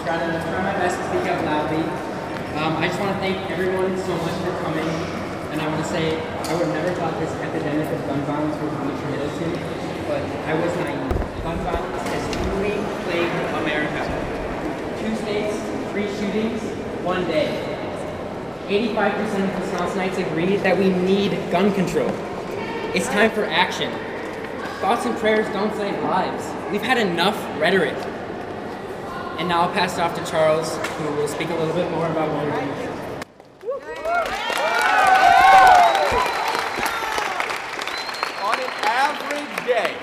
try my best to speak up loudly. I just want to thank everyone so much for coming, and I want to say I would have never thought this epidemic of gun violence would reach Middleton, but I was naive. Gun violence has truly plagued America. 2 states, 3 shootings, 1 day. 85% of Wisconsinites agree that we need gun control. It's time for action. Thoughts and prayers don't save lives. We've had enough rhetoric. And now I'll pass it off to Charles, who will speak a little bit more about gun violence. On an average day,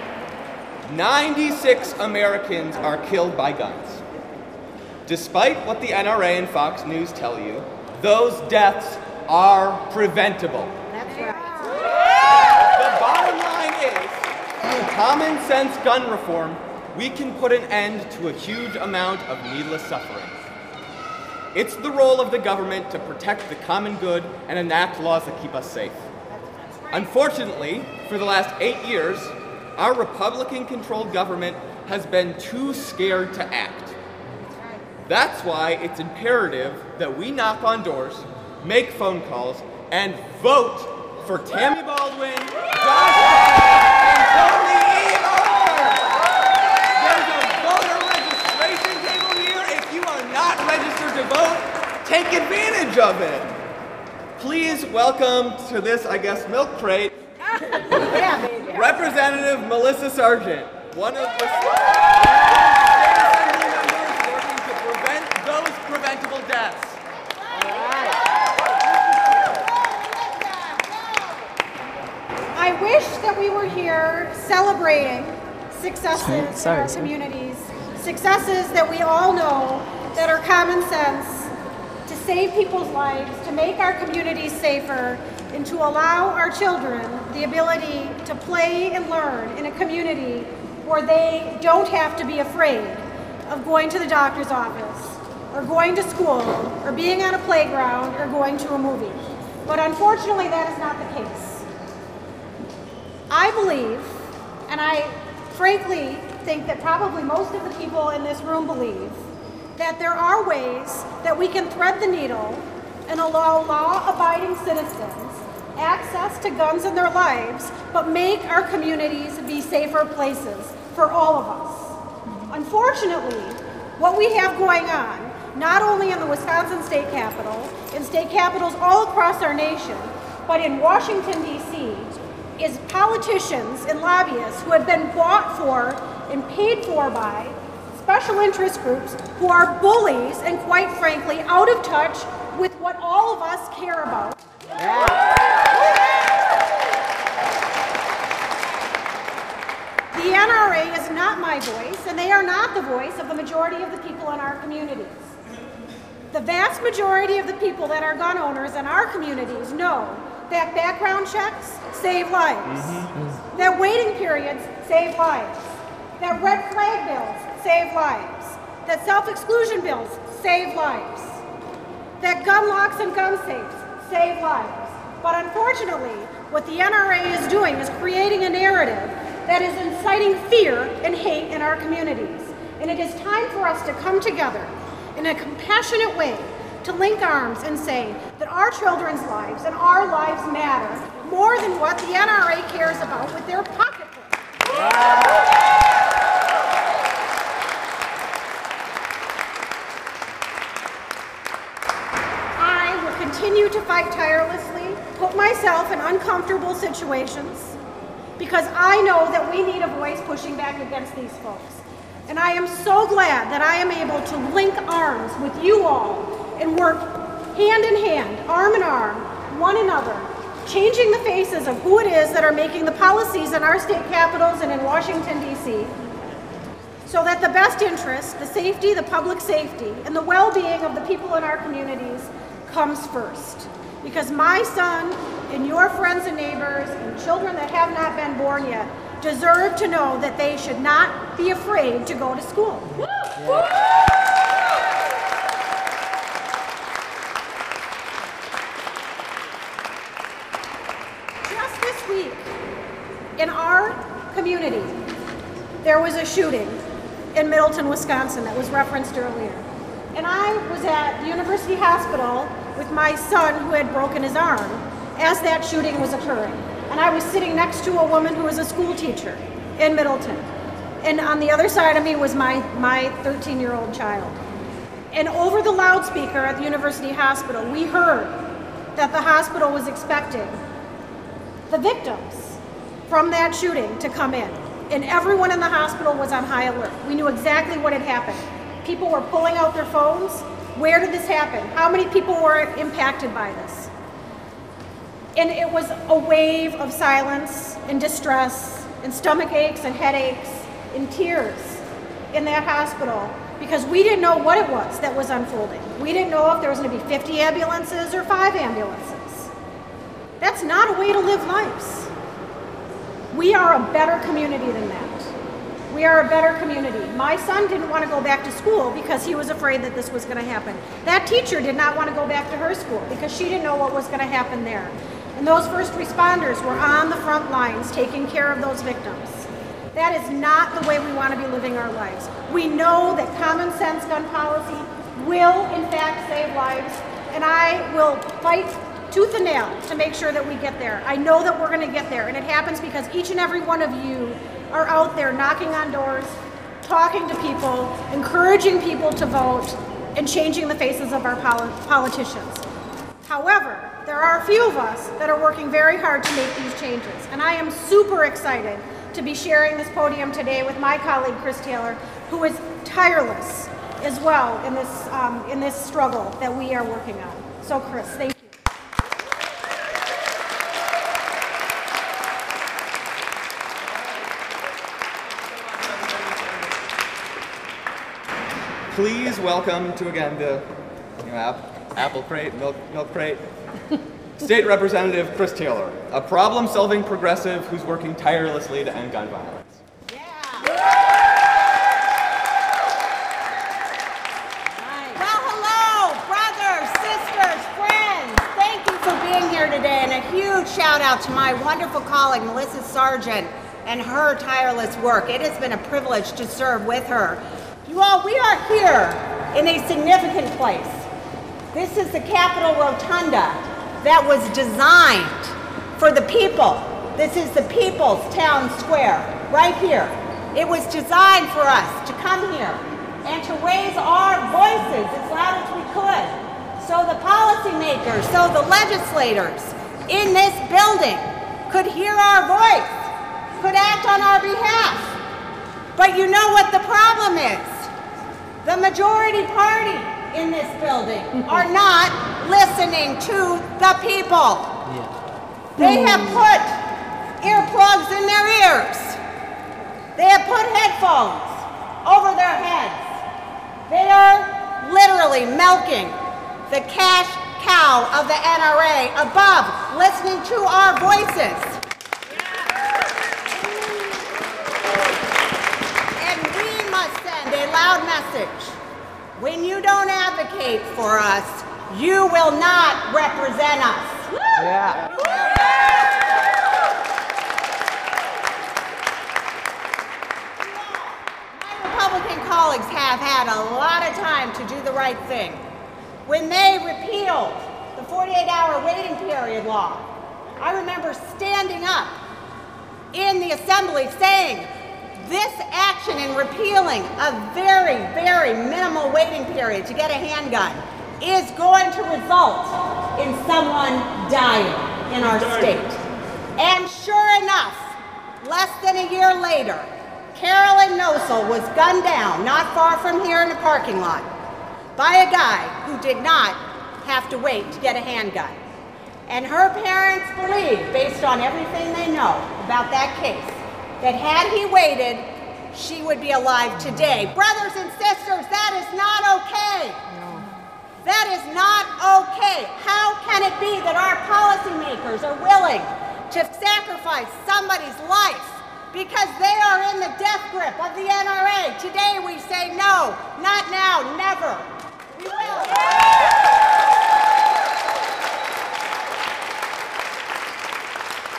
96 Americans are killed by guns. Despite what the NRA and Fox News tell you, those deaths are preventable. That's right. The bottom line is, through common sense gun reform, we can put an end to a huge amount of needless suffering. It's the role of the government to protect the common good and enact laws that keep us safe. Unfortunately, for the last 8 years, our Republican-controlled government has been too scared to act. That's why it's imperative that we knock on doors, make phone calls, and vote for Tammy Baldwin, Josh and Tony Evers. There's a voter registration table here. If you are not registered to vote, take advantage of it. Please welcome to this, I guess, milk crate, Representative Melissa Sargent, one of the preventable deaths. I wish that we were here celebrating successes in our communities, successes that we all know that are common sense to save people's lives, to make our communities safer, and to allow our children the ability to play and learn in a community where they don't have to be afraid of going to the doctor's office, or going to school, or being on a playground, or going to a movie. But unfortunately, that is not the case. I believe, and I frankly think that probably most of the people in this room believe, that there are ways that we can thread the needle and allow law-abiding citizens access to guns in their lives, but make our communities be safer places for all of us. Unfortunately, what we have going on, not only in the Wisconsin State Capitol, in state capitals all across our nation, but in Washington, D.C., is politicians and lobbyists who have been bought for and paid for by special interest groups who are bullies and, quite frankly, out of touch with what all of us care about. The NRA is not my voice, and they are not the voice of the majority of the people in our communities. The vast majority of the people that are gun owners in our communities know that background checks save lives, that waiting periods save lives, that red flag bills save lives, that self-exclusion bills save lives, that gun locks and gun safes save lives. But unfortunately, what the NRA is doing is creating a narrative that is inciting fear and hate in our communities. And it is time for us to come together in a compassionate way to link arms and say that our children's lives and our lives matter more than what the NRA cares about with their pocketbook. I will continue to fight tirelessly, put myself in uncomfortable situations, because I know that we need a voice pushing back against these folks. And I am so glad that I am able to link arms with you all and work hand in hand, arm in arm, one another, changing the faces of who it is that are making the policies in our state capitals and in Washington, D.C., so that the best interest, the safety, the public safety, and the well-being of the people in our communities comes first. Because my son and your friends and neighbors and children that have not been born yet deserve to know that they should not be afraid to go to school. Just this week, in our community, there was a shooting in Middleton, Wisconsin that was referenced earlier. And I was at the University Hospital with my son who had broken his arm as that shooting was occurring. And I was sitting next to a woman who was a school teacher in Middleton. And on the other side of me was my 13-year-old child. And over the loudspeaker at the University Hospital, we heard that the hospital was expecting the victims from that shooting to come in. And everyone in the hospital was on high alert. We knew exactly what had happened. People were pulling out their phones. Where did this happen? How many people were impacted by this? And it was a wave of silence and distress and stomach aches and headaches and tears in that hospital because we didn't know what it was that was unfolding. We didn't know if there was going to be 50 ambulances or 5 ambulances. That's not a way to live lives. We are a better community than that. We are a better community. My son didn't want to go back to school because he was afraid that this was going to happen. That teacher did not want to go back to her school because she didn't know what was going to happen there. And those first responders were on the front lines taking care of those victims. That is not the way we want to be living our lives. We know that common sense gun policy will, in fact, save lives, and I will fight tooth and nail to make sure that we get there. I know that we're going to get there, and it happens because each and every one of you are out there knocking on doors, talking to people, encouraging people to vote, and changing the faces of our politicians. However, there are a few of us that are working very hard to make these changes, and I am super excited to be sharing this podium today with my colleague Chris Taylor, who is tireless as well in this struggle that we are working on. So Chris, thank you. Please welcome to again the apple crate, milk crate, State Representative Chris Taylor, a problem-solving progressive who's working tirelessly to end gun violence. Well, hello, brothers, sisters, friends. Thank you for being here today, and a huge shout out to my wonderful colleague, Melissa Sargent, and her tireless work. It has been a privilege to serve with her. You all, we are here in a significant place. This is the Capitol Rotunda that was designed for the people. This is the People's Town Square, right here. It was designed for us to come here and to raise our voices as loud as we could, so the policymakers, so the legislators in this building could hear our voice, could act on our behalf. But you know what the problem is? The majority party in this building are not listening to the people. They have put earplugs in their ears. They have put headphones over their heads. They are literally milking the cash cow of the NRA above listening to our voices. And we must send a loud message. When you don't advocate for us, you will not represent us. Yeah. My Republican colleagues have had a lot of time to do the right thing. When they repealed the 48-hour waiting period law, I remember standing up in the assembly saying, this action in repealing a very, very minimal waiting period to get a handgun is going to result in someone dying in our state. And sure enough, less than a year later, Carolyn Nosal was gunned down not far from here in a parking lot by a guy who did not have to wait to get a handgun. And her parents believe, based on everything they know about that case, that had he waited, she would be alive today. Brothers and sisters, that is not okay. No. That is not okay. How can it be that our policymakers are willing to sacrifice somebody's life because they are in the death grip of the NRA? Today we say no, not now, never. We will.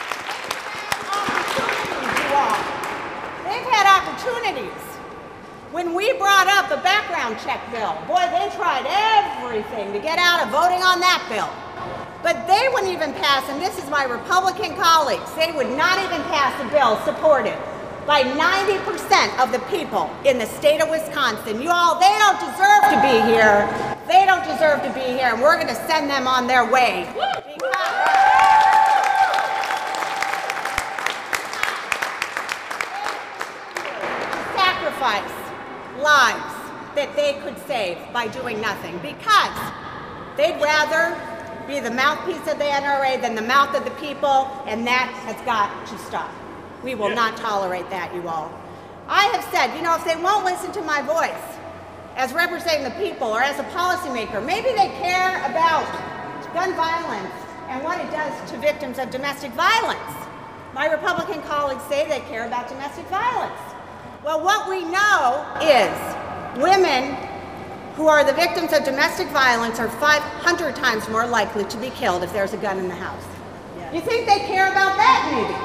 They've had opportunities When we brought up the background check bill, boy, they tried everything to get out of voting on that bill. But they wouldn't even pass, and this is my Republican colleagues, they would not even pass a bill supported by 90% of the people in the state of Wisconsin. You all, they don't deserve to be here. They don't deserve to be here, and we're going to send them on their way. Sacrifice lives that they could save by doing nothing, because they'd rather be the mouthpiece of the NRA than the mouth of the people, and that has got to stop. We will not tolerate that, you all. I have said, you know, if they won't listen to my voice as representing the people or as a policymaker, maybe they care about gun violence and what it does to victims of domestic violence. My Republican colleagues say they care about domestic violence. Well, what we know is women who are the victims of domestic violence are 500 times more likely to be killed if there's a gun in the house. You think they care about that, maybe?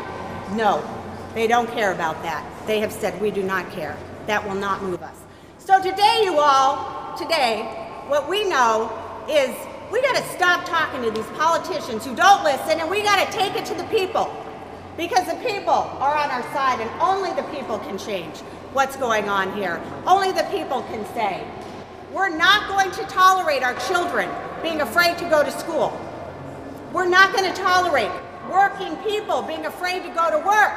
No, they don't care about that. They have said, we do not care. That will not move us. So today, you all, today, what we know is we got to stop talking to these politicians who don't listen, and we got to take it to the people, because the people are on our side, and only the people can change what's going on here. Only the people can say, we're not going to tolerate our children being afraid to go to school. We're not going to tolerate working people being afraid to go to work.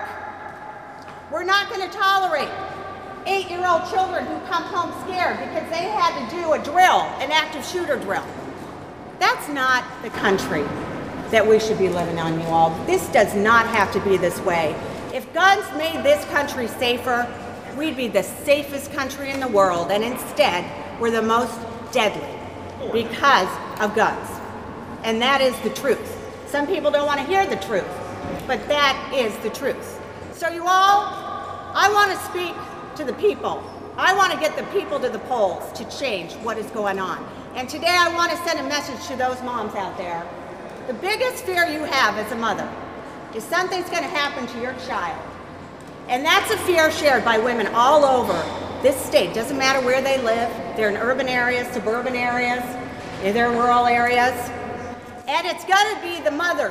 We're not going to tolerate 8-year-old children who come home scared because they had to do a drill, an active shooter drill. That's not the country that we should be living on, you all. This does not have to be this way. If guns made this country safer, we'd be the safest country in the world, and instead, we're the most deadly because of guns. And that is the truth. Some people don't want to hear the truth, but that is the truth. So you all, I want to speak to the people. I want to get the people to the polls to change what is going on. And today I want to send a message to those moms out there. The biggest fear you have as a mother is something's going to happen to your child. And that's a fear shared by women all over this state. Doesn't matter where they live. They're in urban areas, suburban areas, they're in rural areas. And it's going to be the mothers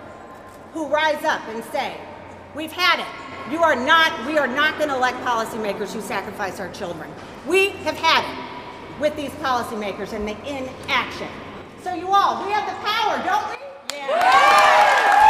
who rise up and say, we've had it. We are not going to elect policymakers who sacrifice our children. We have had it with these policymakers and the inaction. So you all, we have the power, don't we? Yeah.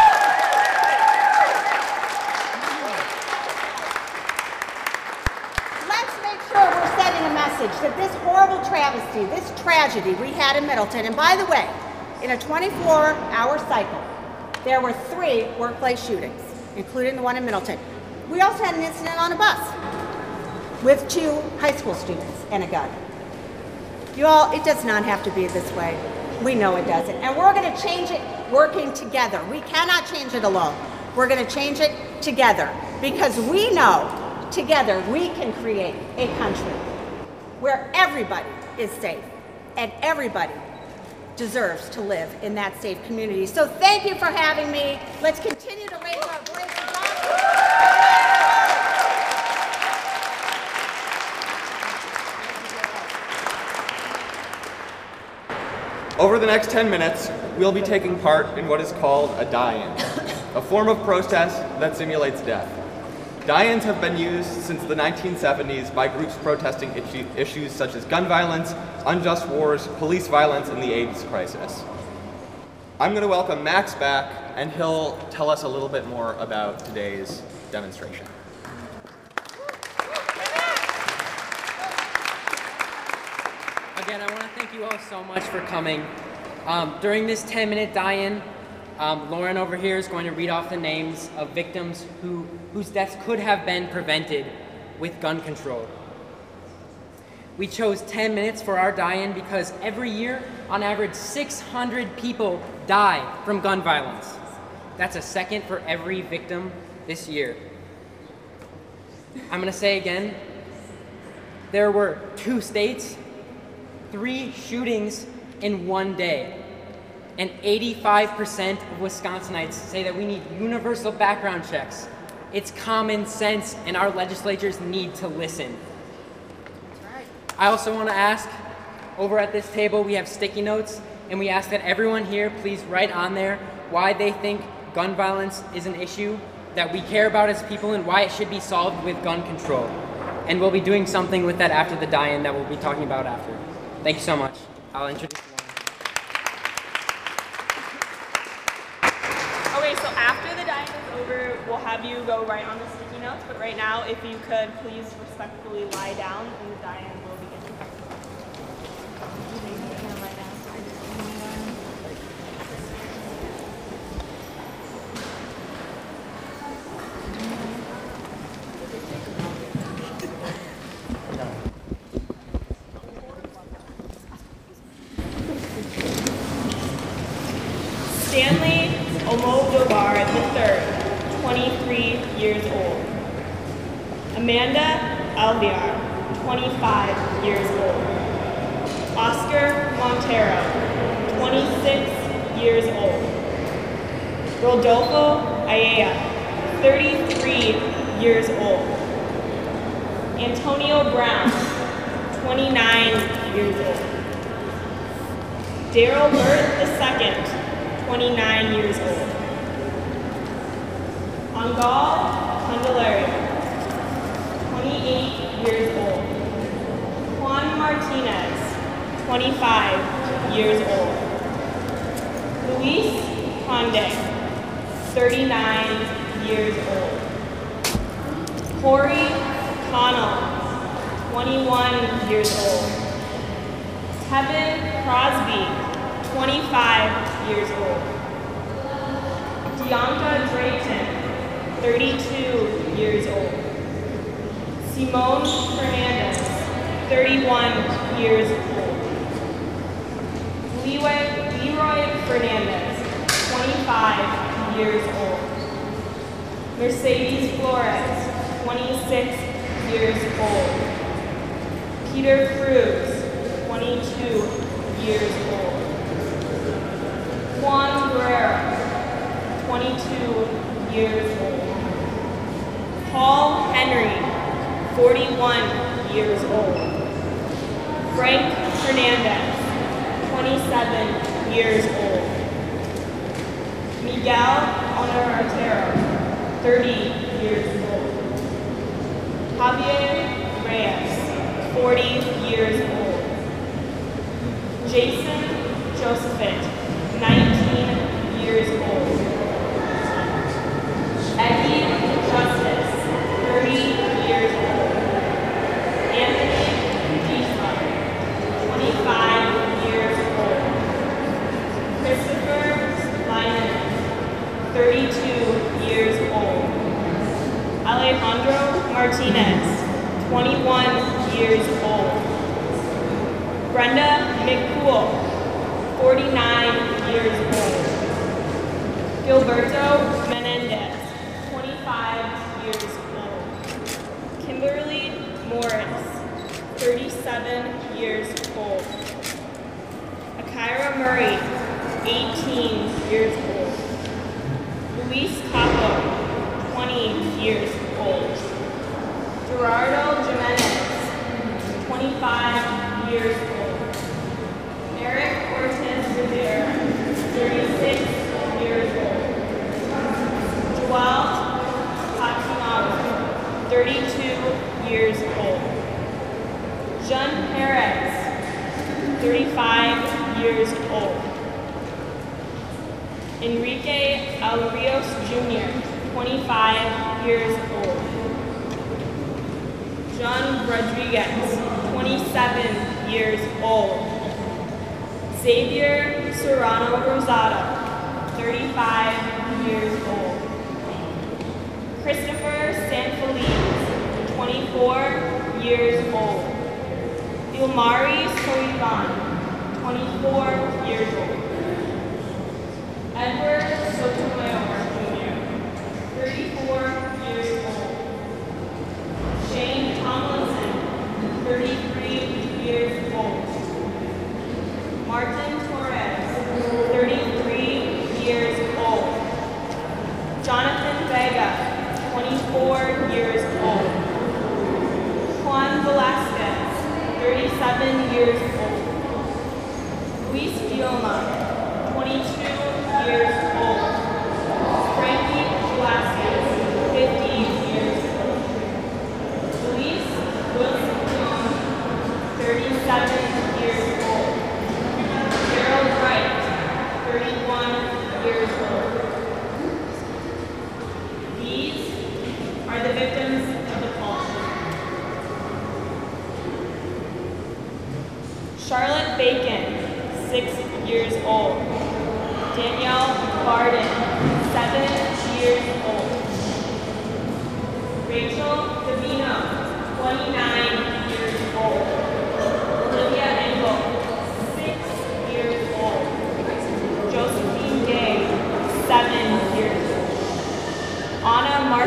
Let's make sure we're sending a message that this horrible travesty, this tragedy we had in Middleton, and by the way, in a 24-hour cycle, there were 3 workplace shootings, including the one in Middleton. We also had an incident on a bus with 2 high school students and a gun. You all, it does not have to be this way. We know it doesn't. And we're going to change it working together. We cannot change it alone. We're going to change it together, because we know together we can create a country where everybody is safe and everybody deserves to live in that safe community. So thank you for having me. Let's continue to raise our voices. Over the next 10 minutes, we'll be taking part in what is called a die-in, a form of protest that simulates death. Die-ins have been used since the 1970s by groups protesting issues such as gun violence, unjust wars, police violence, and the AIDS crisis. I'm going to welcome Max back, and he'll tell us a little bit more about today's demonstration. Again, I want to thank you all so much for coming. During this 10-minute die-in, Lauren over here is going to read off the names of victims whose deaths could have been prevented with gun control. We chose 10 minutes for our die-in because every year, on average, 600 people die from gun violence. That's a second for every victim this year. I'm going to say again, there were 2 states, 3 shootings in one day. And 85% of Wisconsinites say that we need universal background checks. It's common sense, and our legislatures need to listen. I also want to ask, over at this table we have sticky notes, and we ask that everyone here please write on there why they think gun violence is an issue that we care about as people and why it should be solved with gun control. And we'll be doing something with that after the die-in that we'll be talking about after. Thank you so much. I'll introduce you. Okay, so after the die-in is over, we'll have you go write on the sticky notes, but right now, if you could please respectfully lie down and the die-in will begin. Stanley Almodovar III, 23 years old. Amanda Alvear, 25 years old. Oscar Montero, 26 years old. Rodolfo Ayala, 33 years old. Antonio Brown, 29 years old. Daryl Burt II, 29 years old. Angal Candelario, 28 years old. Juan Martinez, 25 years old. Luis Conde, 39 years old. Corey Connell, 21 years old. Kevin Crosby, 25 years old. Bianca Drayton, 32 years old. Simone Fernandez, 31 years old. Leroy Fernandez, 25 years old. Mercedes Flores, 26 years old. Peter Cruz, 22 years old. Juan Guerrero, 22 years old. Paul Henry, 41 years old. Frank Hernandez, 27 years old. Miguel Honorartero, 30 years old. Javier Reyes, 40 years old. Jason Josephat, 19 years old. Eddie Justice, 30 years old. Anthony Diesel, 25 years old. Christopher Lyman, 32 years old. Alejandro Martinez, 21 years old. Brenda McCool, 49 years old. Gilberto Menendez, 25 years old. Kimberly Morris, 37 years old. Akira Murray, 18 years old. Luis Capo, 20 years old. Gerardo Jimenez, 25 years old. Eric Ortiz Rivera, 36 years old. Joel Katsumawa, 32 years old. Jean Perez, 35 years old. Enrique Alrios Jr., 25 years old. John Rodriguez, 27 years old. Xavier Serrano Rosado, 35 years old. Christopher Sanfeliz, 24 years old. Ilmari Soivan, 24 years old. Edward Sotomayor Jr., 34 years old. Shane Tomlinson, 33 years old. Martin Torres, 33 years old. Jonathan Vega, 24 years old. Juan Velasquez, 36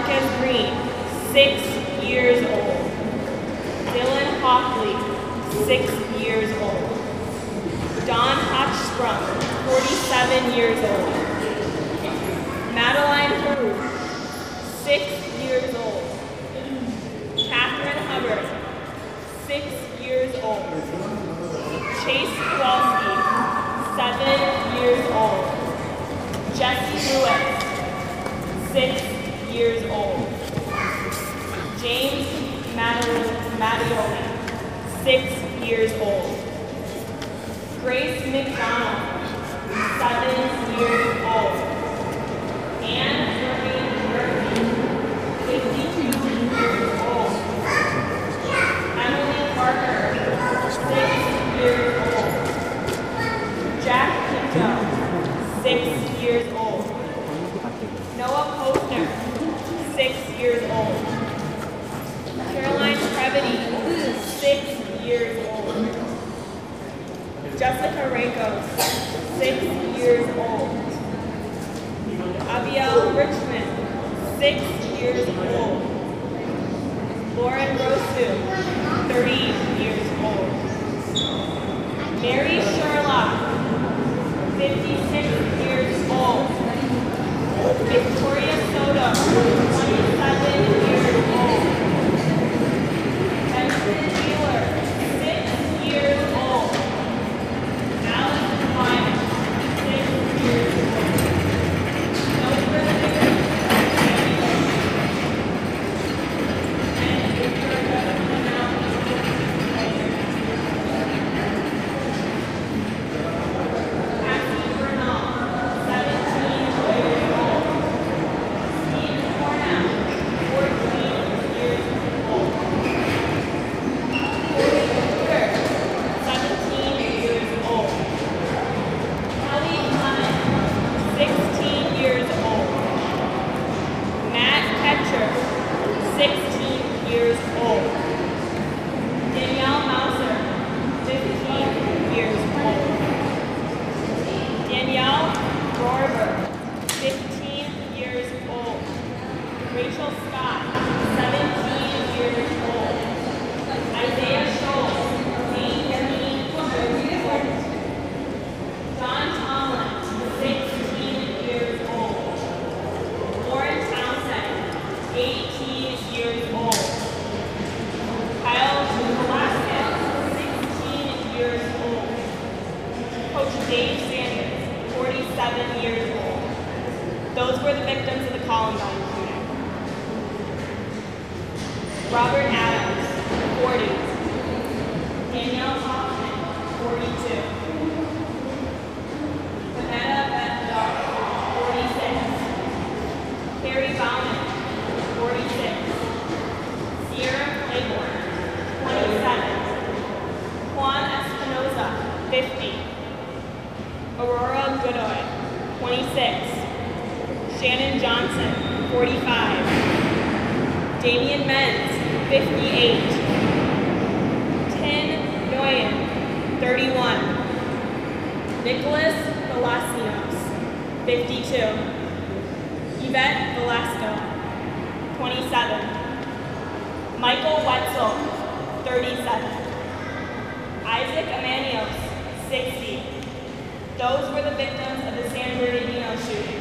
Marquez Green, 6 years old. Dylan Hockley, 6 years old. Don Hochsprung, 47 years old. Madeline Hu, 6 years old. Catherine Hubbard, 6 years old. Chase Kowalski, 7 years old. Jesse Lewis, 6 years old. James Mattioli, 6 years old. Grace McDonald, 7 years old. Anne Marie Murphy, 52 years old. Emily Parker, 6 years old. Jack Pinto, 6 years old. Noah Posner, 6 years old. Caroline Trevity, 6 years old. Jessica Rakos, 6 years old. Abiel Richmond, 6 years old. Lauren Rosu, 30 years old. Mary Sherlock, 56 years old. Victoria Soto, 27 years old. Benson Wheeler, 6 years old. Allison Wyatt, 6 years old. No further Robert Adams, 40. Danielle Hoffman, 42. Vanetta Bednar, 46. Carrie Bauman, 46. Sierra Claiborne, 27. Juan Espinoza, 50. Aurora Godoy, 26. Shannon Johnson, 45. Damian Menz, 58. Tin Nguyen, 31. Nicholas Palacios, 52. Yvette Velasco, 27. Michael Wetzel, 37. Isaac Amanios, 60. Those were the victims of the San Bernardino shooting.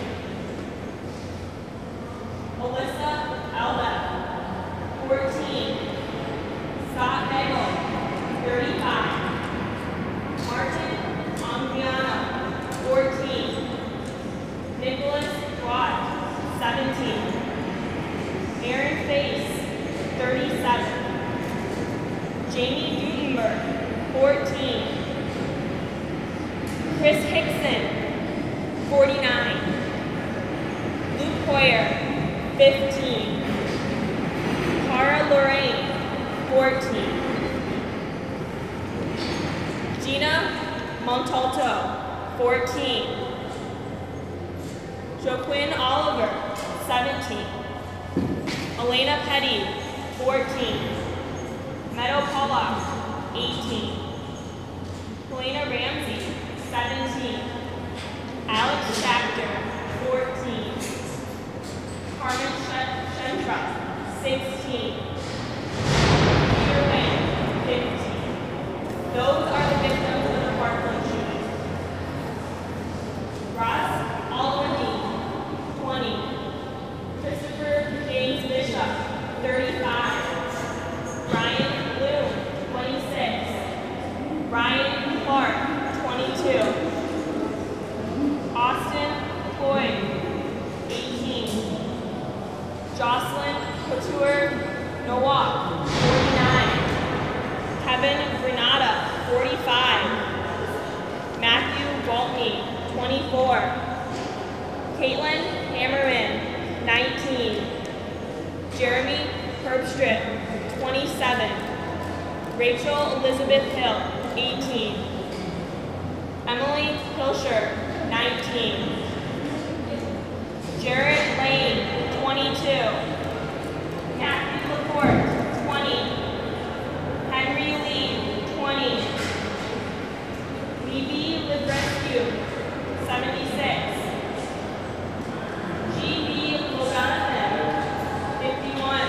Melissa Alba, 14. Scott Nagel, 35. Martin Anguiano, 14. Nicholas Watt, 17. Aaron Face, 37. Jamie Gutenberg, 14. Chris Hickson, 49. Luke Hoyer, 15. Cara Lorraine, 14. Gina Montalto, 14. Joaquin Oliver, 17. Elena Petty, 14. Meadow Pollock, 18. Helena Ramsey, 17. Alex Schachter, 14. Carmen Shenton, Jocelyn Couture Nowak, 49. Kevin Granada, 45. Matthew Galtney, 24. Caitlin Hammerman, 19. Jeremy Herbstrip, 27. Rachel Elizabeth Hill, 18. Emily Hilscher, 19. Jared Lane, 22. Matthew Laporte, 20. Henry Lee, 20. Levy Librescu, 76. G.B. Loganathan, 51.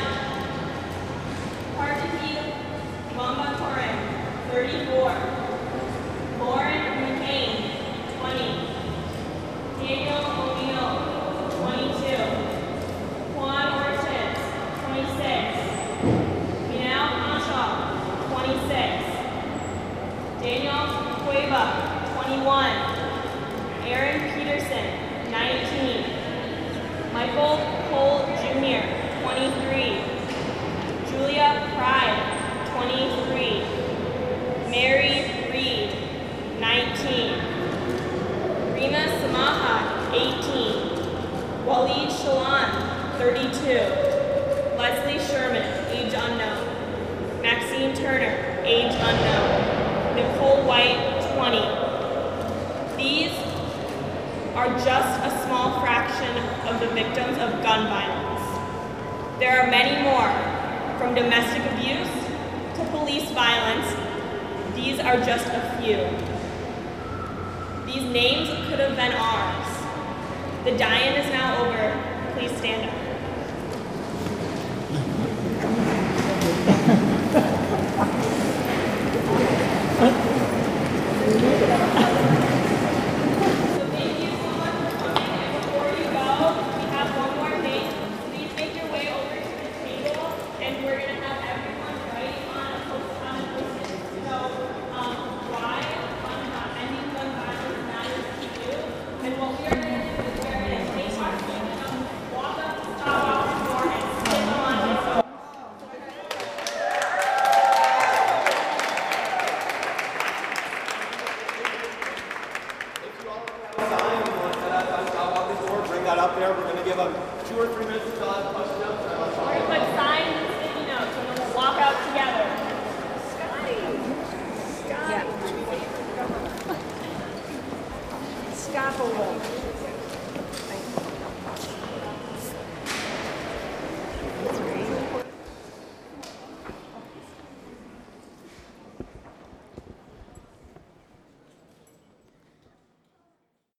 Partiti Wambatorin, 34. Lauren McCain, 20. Daniel O'Neill, 22. Juan Ortiz, 26. Minal Conchal, 26. Daniel Cueva, 21. Aaron Peterson, 19. Michael Cole Jr., 23. Julia Pride, 23. Mary Reed, 19. Rima Samaha, 18. Waleed Shalan, 32. Leslie Sherman, age unknown. Maxine Turner, age unknown. Nicole White, 20. These are just a small fraction of the victims of gun violence. There are many more, from domestic abuse to police violence. These are just a few. These names could have been ours. The die-in is now over. Please stand up. So thank you so much for coming, and before you go, we have one more thing. Please make your way over to the table, and we're going to have everyone write on a post-it. So why ending gun violence matters to you, and what we are going to do is we're going to take our team and walk up to stop off the door and sit on it. Bring that up there. We're going to give them 2 or 3 minutes to fill out the question notes. We're going to put signs and sticky notes, and then we'll walk out together.